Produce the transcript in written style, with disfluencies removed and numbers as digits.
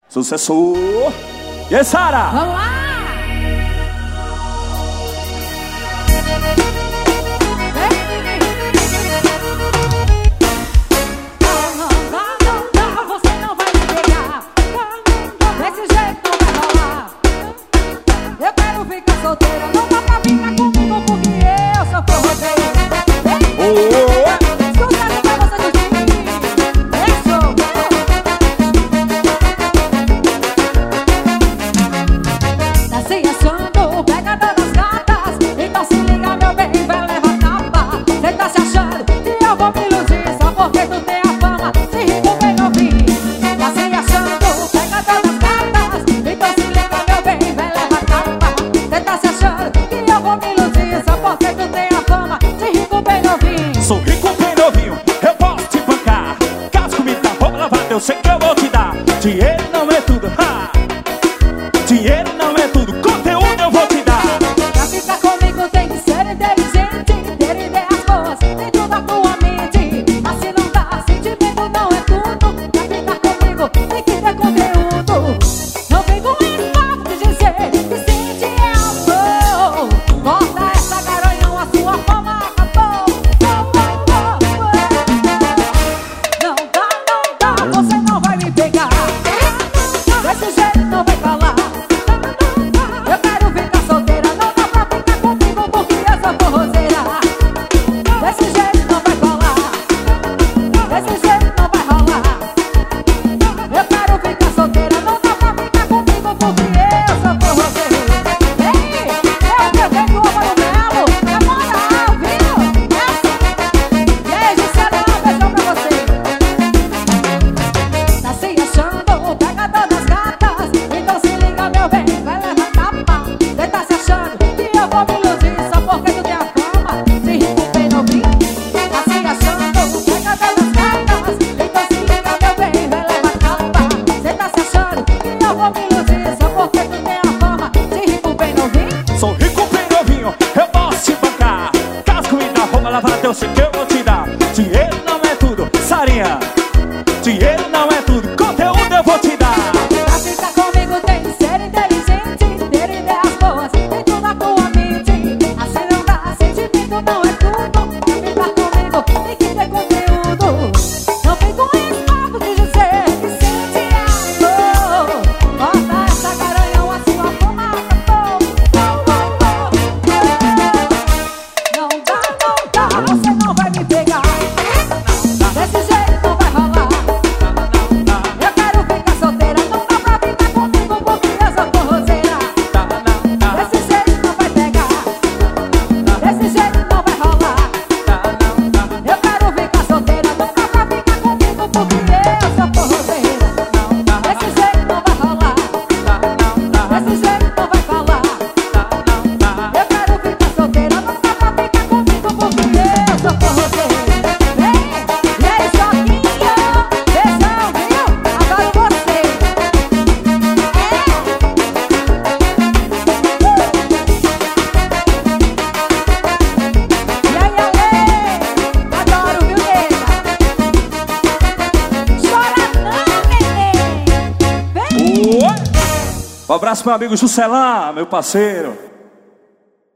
Sucessor. E aí, Sara? Vamos lá! Não, você não vai me pegar. Desse jeito não vai rolar. Eu quero ficar solteira. Não dá pra ficar comigo porque eu sou forrozeira. Escutando pra você de mim. Nasci achando pegador das gatas. Então se liga, meu bem, vai levar tapa. Cê tá se achando que eu vou me iludir só porque tu tem a fama de rico bem novinho. Nasci achando pegador das gatas. Então se liga, meu bem, vai levar tapa. Cê tá se achando que eu vou me iludir só porque tu tem a fama de rico bem novinho. Sou rico bem novinho, eu posso te bancar. Caso comigo tá roupa lavada, eu sei que eu vou te dar. Dinheiro não é tudo, ha! Dinheiro não é tudo, conteúdo eu vou te dar. Pra ficar comigo tem que ser inteligente, ter ideias boas dentro da tua mente. Assim não dá, sentimento não é tudo. Pra ficar comigo tem que ter conteúdo. Não vem com esse papo de dizer que sente amor. Corta essa garanhão, a sua fama acabou. Não dá, você não vai me pegar. Desse jeito não vai falar. Eu quero ficar solteira, não dá pra ficar comigo porque eu sou forrozeira. Desse jeito não vai falar. Desse jeito não vai rolar. Eu quero ficar solteira, não dá pra ficar comigo porque eu sou forrozeira. Ei, eu prefeito Álvaro Melo, é moral, viu? É assim. E aí, Gisela, beijão pra você. Nasci achando pegador das gatas. Então se liga, meu bem, vai levar tapa. Cê tá se achando que eu vou me iludir só porque tu tem a fama de rico bem novinho. Nasci achando pegador das gatas. Então se liga, meu bem, vai levar tapa. Cê tá se achando que eu vou me iludir só porque tu tem a fama de rico bem novinho. Sou rico bem novinho, eu posso te bancar. Caso comigo tá roupa lavada, eu sei que eu vou te dar. Dinheiro não é tudo, Sarinha. Dinheiro não é tudo, conteúdo eu vou te dar. Pra ficar comigo tem que ser inteligente, ter ideias boas dentro da tua mente. Assim não dá, sentimento não é tudo. Pra ficar comigo tem que ter conteúdo. Não vem com esse papo de dizer que sente amor. Corta essa garanhão, a sua fama acabou. Não dá, você não vai me pegar. Desse jeito não vai rolar. Eu quero ficar solteira, não dá pra ficar comigo porque eu sou forrozeira. Desse jeito não vai pegar. Desse jeito não vai rolar. Eu quero ficar solteira, não dá pra ficar comigo porque eu sou forrozeira. Desse jeito não vai rolar. Desse jeito não vai falar. Eu quero ficar solteira, não dá pra ficar comigo porque eu sou forrozeira. E aí, Choquinho, beijão, viu? Adoro você. E aí, Ale, adoro, viu, nega? Chora não, neném. Vem. Um abraço pro meu amigo Juscelão, meu parceiro.